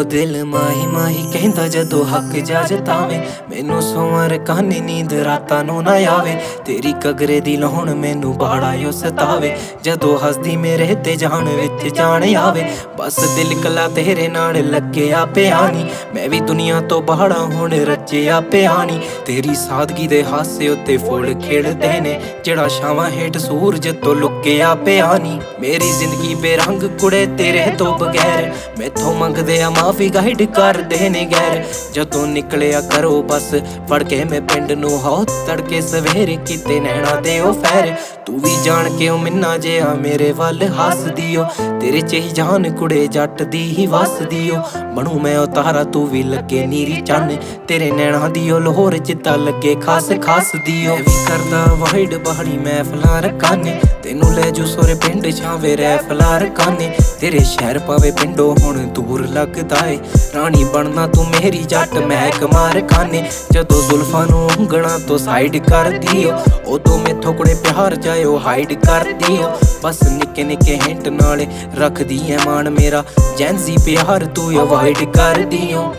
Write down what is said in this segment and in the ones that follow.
ਉਹ ਦਿਲ ਮਾਹੀ ਮਾਹੀ ਕਹਿੰਦਾ ਜਦੋਂ ਹੱਕ ਜਾ ਜਤਾਵੇ, ਮੈਨੂੰ ਸੋਵਾਂ ਰਕਾਨੇ ਨੀਂਦ ਰਾਤਾਂ ਨੂੰ ਨਾ ਆਵੇ। ਤੇਰੀ ਕਗਰੇ ਦੀ ਲਾਹੁਣ ਮੈਨੂੰ ਬਾੜਾ ਓ ਸਤਾਵੇ, ਜਦੋਂ ਹੱਸਦੀ ਮੇਰੇ ਤੇ ਜਾਨ ਵਿੱਚ ਜਾਣ ਆਵੇ। ਬਸ ਦਿਲ ਕਲਾ ਤੇਰੇ ਨਾਲ ਲੱਗਿਆ ਪਿਆ ਨੀ, ਮੈਂ ਵੀ ਦੁਨੀਆ ਤੋਂ ਬਾਹੜਾ ਹੁਣ ਰਚਿਆ ਪਿਆ ਨੀ। ਤੇਰੀ ਸਾਦਗੀ ਦੇ ਹਾਸੇ ਉੱਤੇ ਫੁੱਲ ਖਿੜਦੇ ਨੇ, ਜਿਹੜਾ ਛਾਵਾਂ ਹੇਠ ਸੂਰਜ ਤੋਂ ਲੁਕਿਆ ਪਿਆ ਨੀ। ਮੇਰੀ ਜ਼ਿੰਦਗੀ ਬੇਰੰਗ ਕੁੜੇ ਤੇਰੇ ਤੋਂ ਬਗੈਰ, ਮੈਥੋਂ ਮੰਗਦੇ ਆ ਮਾਫੀ ਗਾਈਡ ਕਰਦੇ ਨੇ ਗੈਰ। ਜਦੋਂ ਨਿਕਲਿਆ ਕਰੋ ਬਸ ਫੜ ਕੇ ਮੈਂ ਪਿੰਡ ਨੂੰ ਹੋ ਤੜਕੇ ਸਵੇਰੇ ਕੀਤੇ ਨੈਣਾ ਦੇ ਉਹ ਫੈਰ। ਤੂੰ ਵੀ ਜਾਣ ਕੇ ਉਹ ਮਿੰਨਾ ਜਿਹਾ ਮੇਰੇ ਵੱਲ ਹੱਸਦੀ ਓ, ਤੇਰੇ ਚ ਹੀ ਜਾਨ ਕੁੜੇ ਜੱਟ ਦੀ ਹੀ ਵਸਦੀ ਓ। ਬਣੂ ਮੈਂ ਉਹ ਤਾਰਾ ਤੂੰ ਵੀ ਲੱਗੇ ਨੀਰੀ ਚੰਨ, ਤੇਰੇ ਨੈਣਾ ਦੀ ਉਹ ਲੋਹਰ ਜਿੱਦਾਂ ਲੱਗੇ ਖਾਸ ਖਾਸ ਦੀ ਓ। ਵੀ ਕਰਦਾ ਵਾਈਡ ਬਾਹੜੀ ਮਹਿਫਲਾਂ ਰਕਾਨੇ, ਤੈਨੂੰ ਲੈ ਜੂ ਸੋਰੇ ਪਿੰਡ ਛਾਵੇ ਰਹਿਫਲਾਂ ਰਕਾਨੇ। ਤੇਰੇ ਸ਼ਹਿਰ ਪਾਵੇ ਪਿੰਡੋਂ ਹੁਣ ਦੂਰ ਲੱਗਦਾ ਏ, ਰਾਣੀ ਬਣਨਾ ਤੂੰ ਮੇਰੀ ਜੱਟ ਮਹਿਕ ਮਾਰ ਖਾਨੇ। ਜਦੋਂ ਜ਼ੁਲਫਾਂ ਨੂੰ ਉਂਗਲਾਂ ਤੋਂ ਸਾਈਡ ਕਰਦੀ ਓ, ਉਦੋਂ ਮੈਥੋਂ ਕੁੜੇ ਪਿਆਰ ਜਾਇਓ ਹਾਈਡ ਕਰਦੀ ਓ। ਬਸ ਨਿੱਕੇ ਨਿੱਕੇ ਹਿੰਟ ਨਾਲੇ ਰੱਖਦੀ ਐ ਮਾਨ ਮੇਰਾ, ਜੈਂਜ਼ੀ ਪਿਆਰ ਤੂੰ ਅਵਾਇਡ ਕਰਦੀ ਓ।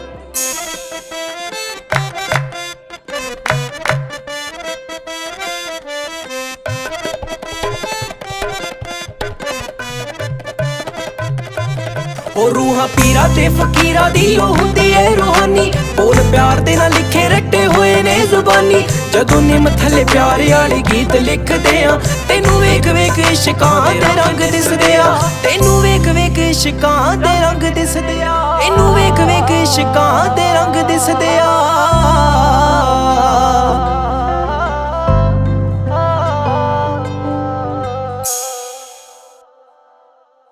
ਉਹ ਰੂਹਾਂ ਪੀਰਾਂ ਤੇ ਫਕੀਰਾਂ ਦੀ ਉਹ ਹੁੰਦੀ ਏ ਰੂਹਾਨੀ, ਬੋਲ ਪਿਆਰ ਦੇ ਨਾਲ ਲਿਖੇ ਰੱਟੇ ਹੋਏ ਨੇ ਜ਼ੁਬਾਨੀ। ਜਦੋਂ ਨਿੰਮ ਥੱਲੇ ਪਿਆਰ ਵਾਲੇ ਗੀਤ ਲਿਖਦੇ ਆ, ਤੈਨੂੰ ਵੇਖ ਵੇਖ ਇਸ਼ਕਾਂ ਦੇ ਰੰਗ ਦਿਸਦੇ ਆ। ਤੈਨੂੰ ਵੇਖ ਵੇਖ ਇਸ਼ਕਾਂ ਦੇ ਰੰਗ ਦਿਸਦੇ ਆ, ਇਹਨੂੰ ਵੇਖ ਵੇਖ ਇਸ਼ਕਾਂ ਦੇ ਰੰਗ ਦਿਸਦੇ ਆ।